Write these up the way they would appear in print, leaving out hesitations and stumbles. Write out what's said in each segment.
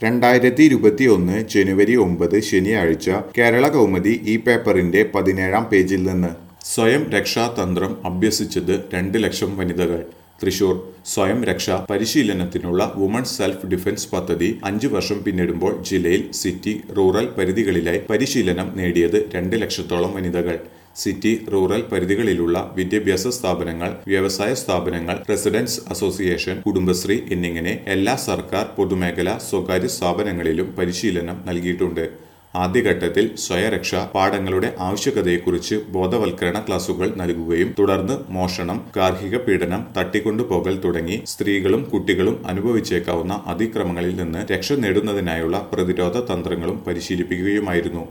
2021 ജനുവരി 9 ശനിയാഴ്ച കേരള കൗമുദി ഈ പേപ്പറിന്റെ 17-ാം പേജിൽ നിന്ന് സ്വയം രക്ഷാതന്ത്രം അഭ്യസിച്ചത് 2 ലക്ഷം വനിതകൾ. തൃശൂർ സ്വയം രക്ഷാ പരിശീലനത്തിനുള്ള വുമൺസ് സെൽഫ് ഡിഫൻസ് പദ്ധതി 5 വർഷം പിന്നിടുമ്പോൾ ജില്ലയിൽ സിറ്റി, റൂറൽ പരിധികളിലായി പരിശീലനം നേടിയത് 2 ലക്ഷത്തോളം വനിതകൾ. സിറ്റി, റൂറൽ പരിധികളിലുള്ള വിദ്യാഭ്യാസ സ്ഥാപനങ്ങൾ, വ്യവസായ സ്ഥാപനങ്ങൾ, റെസിഡൻസ് അസോസിയേഷൻ, കുടുംബശ്രീ എന്നിങ്ങനെ എല്ലാ സർക്കാർ, പൊതുമേഖലാ, സ്വകാര്യ സ്ഥാപനങ്ങളിലും പരിശീലനം നൽകിയിട്ടുണ്ട്. ആദ്യഘട്ടത്തിൽ സ്വയരക്ഷാ പാഠങ്ങളുടെ ആവശ്യകതയെക്കുറിച്ച് ബോധവൽക്കരണ ക്ലാസുകൾ നൽകുകയും തുടർന്ന് മോഷണം, ഗാർഹിക പീഡനം, തട്ടിക്കൊണ്ടുപോകൽ തുടങ്ങി സ്ത്രീകളും കുട്ടികളും അനുഭവിച്ചേക്കാവുന്ന അതിക്രമങ്ങളിൽ നിന്ന് രക്ഷ നേടുന്നതിനായുള്ള പ്രതിരോധ തന്ത്രങ്ങളും പരിശീലിപ്പിക്കുകയുമായിരുന്നു.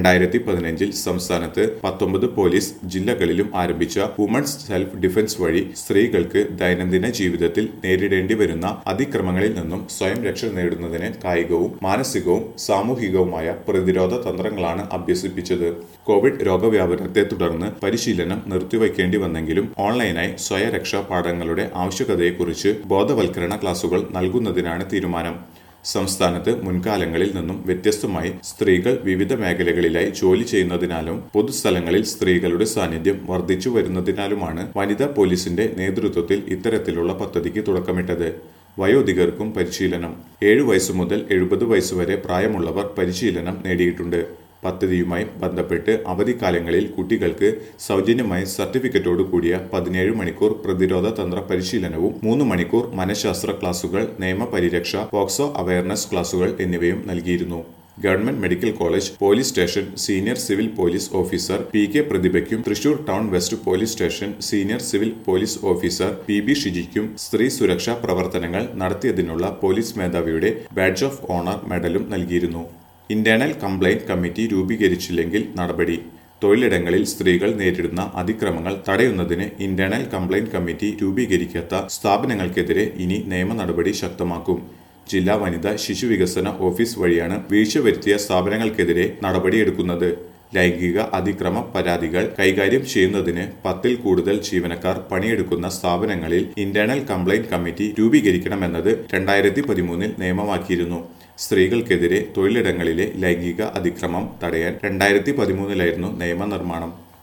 2015 സംസ്ഥാനത്ത് 19 പോലീസ് ജില്ലകളിലും ആരംഭിച്ച വുമൺസ് സെൽഫ് ഡിഫൻസ് വഴി സ്ത്രീകൾക്ക് ദൈനംദിന ജീവിതത്തിൽ നേരിടേണ്ടി വരുന്ന അതിക്രമങ്ങളിൽ നിന്നും സ്വയം രക്ഷ നേടുന്നതിന് കായികവും മാനസികവും സാമൂഹികവുമായ പ്രതിരോധ തന്ത്രങ്ങളാണ് അഭ്യസിപ്പിച്ചത്. കോവിഡ് രോഗവ്യാപനത്തെ തുടർന്ന് പരിശീലനം നിർത്തിവയ്ക്കേണ്ടി വന്നെങ്കിലും ഓൺലൈനായി സ്വയരക്ഷാ പാഠങ്ങളുടെ ആവശ്യകതയെക്കുറിച്ച് ബോധവൽക്കരണ ക്ലാസുകൾ നൽകുന്നതിനാണ് തീരുമാനം. സംസ്ഥാനത്ത് മുൻകാലങ്ങളിൽ നിന്നും വ്യത്യസ്തമായി സ്ത്രീകൾ വിവിധ മേഖലകളിലായി ജോലി ചെയ്യുന്നതിനാലും പൊതുസ്ഥലങ്ങളിൽ സ്ത്രീകളുടെ സാന്നിധ്യം വർദ്ധിച്ചു വരുന്നതിനാലുമാണ് വനിതാ പോലീസിന്റെ നേതൃത്വത്തിൽ ഇത്തരത്തിലുള്ള പദ്ധതിക്ക് തുടക്കമിട്ടത്. വയോധികർക്കും പരിശീലനം. 7 വയസ്സു മുതൽ 70 വയസ്സുവരെ പ്രായമുള്ളവർ പരിശീലനം നേടിയിട്ടുണ്ട്. പദ്ധതിയുമായി ബന്ധപ്പെട്ട് അവധിക്കാലങ്ങളിൽ കുട്ടികൾക്ക് സൗജന്യമായി സർട്ടിഫിക്കറ്റോടു കൂടിയ 17 മണിക്കൂർ പ്രതിരോധ തന്ത്ര പരിശീലനവും 3 മണിക്കൂർ മനഃശാസ്ത്ര ക്ലാസുകൾ, നിയമപരിരക്ഷ, പോക്സോ അവയർനെസ് ക്ലാസുകൾ എന്നിവയും നൽകിയിരുന്നു. Government medical college police station senior civil police officer PK പ്രതിഭയ്ക്കും Thrissur town west police station senior civil police officer PB ഷിജിക്കും സ്ത്രീ സുരക്ഷാ പ്രവർത്തനങ്ങൾ നടത്തിയതിനുള്ള പോലീസ് മേധാവിയുടെ ബാഡ്ജ് ഓഫ് ഓണർ മെഡലും നൽകിയിരുന്നു. ഇന്റേണൽ കംപ്ലയിന്റ് കമ്മിറ്റി രൂപീകരിച്ചില്ലെങ്കിൽ നടപടി. തൊഴിലിടങ്ങളിൽ സ്ത്രീകൾ നേരിടുന്ന അതിക്രമങ്ങൾ തടയുന്നതിന് ഇന്റേണൽ കംപ്ലയിന്റ് കമ്മിറ്റി രൂപീകരിക്കാത്ത സ്ഥാപനങ്ങൾക്കെതിരെ ഇനി നിയമ നടപടി ശക്തമാക്കും. ജില്ലാ വനിതാ ശിശു വികസന ഓഫീസ് വഴിയാണ് വീഴ്ച വരുത്തിയ സ്ഥാപനങ്ങൾക്കെതിരെ നടപടിയെടുക്കുന്നത്. ലൈംഗിക അതിക്രമ പരാതികൾ കൈകാര്യം ചെയ്യുന്നതിന് 10-ൽ കൂടുതൽ ജീവനക്കാർ പണിയെടുക്കുന്ന സ്ഥാപനങ്ങളിൽ ഇന്റേണൽ കംപ്ലയിന്റ് കമ്മിറ്റി രൂപീകരിക്കണമെന്നത് 2013 നിയമമാക്കിയിരുന്നു. സ്ത്രീകൾക്കെതിരെ തൊഴിലിടങ്ങളിലെ ലൈംഗിക അതിക്രമം തടയാൻ 2013 നിയമനിർമ്മാണം.